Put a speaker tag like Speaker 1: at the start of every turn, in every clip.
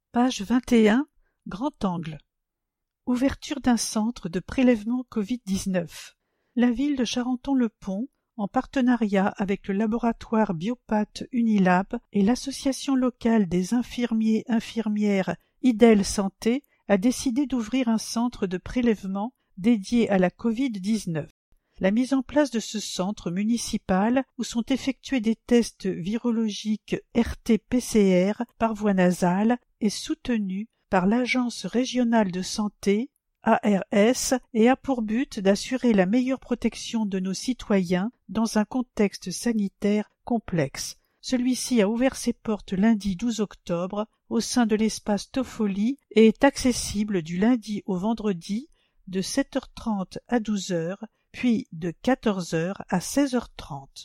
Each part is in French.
Speaker 1: Page 21, grand angle. Ouverture d'un centre de prélèvement Covid-19. La ville de Charenton-le-Pont, en partenariat avec le laboratoire Biopath Unilab et l'association locale des infirmiers-infirmières IDEL Santé, a décidé d'ouvrir un centre de prélèvement dédié à la Covid-19. La mise en place de ce centre municipal, où sont effectués des tests virologiques RT-PCR par voie nasale, est soutenue par l'Agence régionale de santé, ARS, et a pour but d'assurer la meilleure protection de nos citoyens dans un contexte sanitaire complexe. Celui-ci a ouvert ses portes lundi 12 octobre au sein de l'espace Toffoli et est accessible du lundi au vendredi de 7h30 à 12h, puis de 14h à 16h30.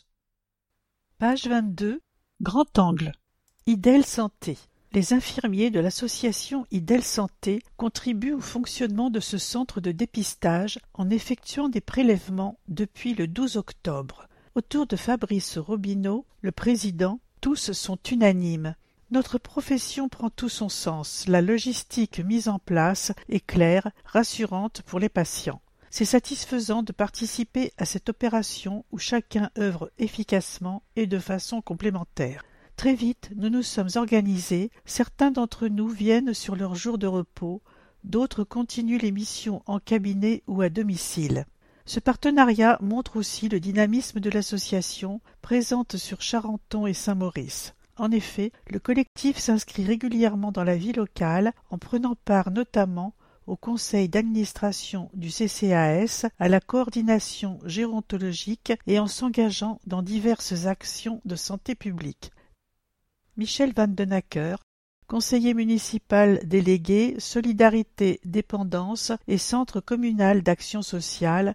Speaker 1: Page 22, grand angle. IDEL Santé. Les infirmiers de l'association IDEL Santé contribuent au fonctionnement de ce centre de dépistage en effectuant des prélèvements depuis le 12 octobre. Autour de Fabrice Robineau, le président, tous sont unanimes. Notre profession prend tout son sens. La logistique mise en place est claire, rassurante pour les patients. C'est satisfaisant de participer à cette opération où chacun œuvre efficacement et de façon complémentaire. Très vite, nous nous sommes organisés, certains d'entre nous viennent sur leur jour de repos, d'autres continuent les missions en cabinet ou à domicile. Ce partenariat montre aussi le dynamisme de l'association présente sur Charenton et Saint-Maurice. En effet, le collectif s'inscrit régulièrement dans la vie locale en prenant part notamment au conseil d'administration du CCAS, à la coordination gérontologique et en s'engageant dans diverses actions de santé publique. Michel Van Den Acker, conseiller municipal délégué Solidarité Dépendance et Centre communal d'action sociale,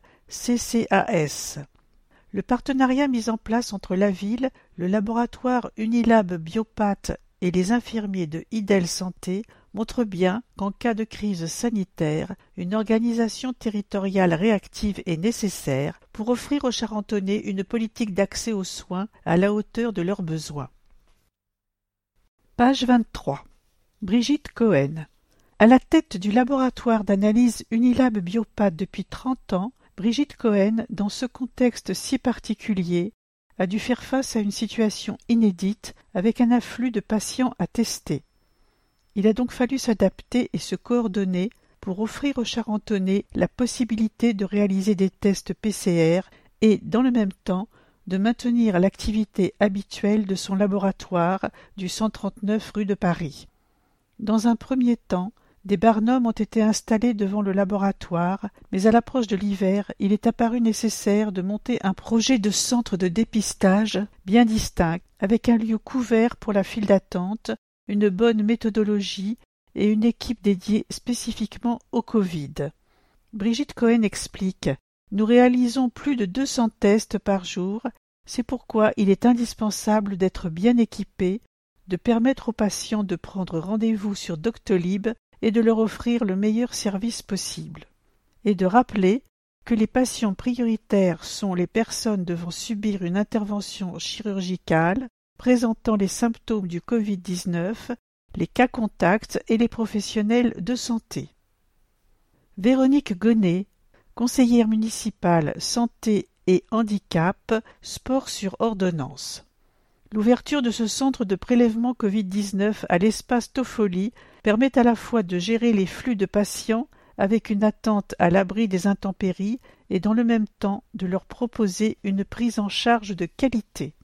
Speaker 1: CCAS. Le partenariat mis en place entre la ville, le laboratoire Unilab Biopath et les infirmiers de IDEL Santé montre bien qu'en cas de crise sanitaire, une organisation territoriale réactive est nécessaire pour offrir aux Charentonnais une politique d'accès aux soins à la hauteur de leurs besoins. Page 23. Brigitte Cohen. À la tête du laboratoire d'analyse Unilab Biopath depuis 30 ans, Brigitte Cohen, dans ce contexte si particulier, a dû faire face à une situation inédite avec un afflux de patients à tester. Il a donc fallu s'adapter et se coordonner pour offrir aux Charentonnais la possibilité de réaliser des tests PCR et, dans le même temps, de maintenir l'activité habituelle de son laboratoire du 139 rue de Paris. Dans un premier temps, des barnums ont été installés devant le laboratoire, mais à l'approche de l'hiver, il est apparu nécessaire de monter un projet de centre de dépistage bien distinct, avec un lieu couvert pour la file d'attente, une bonne méthodologie et une équipe dédiée spécifiquement au Covid. Brigitte Cohen explique « Nous réalisons plus de 200 tests par jour, c'est pourquoi il est indispensable d'être bien équipé, de permettre aux patients de prendre rendez-vous sur Doctolib et de leur offrir le meilleur service possible. Et de rappeler que les patients prioritaires sont les personnes devant subir une intervention chirurgicale, présentant les symptômes du Covid-19, les cas contacts et les professionnels de santé. Véronique Gonnet, conseillère municipale santé et handicap, sport sur ordonnance. L'ouverture de ce centre de prélèvement Covid-19 à l'espace Toffoli permet à la fois de gérer les flux de patients avec une attente à l'abri des intempéries et dans le même temps de leur proposer une prise en charge de qualité.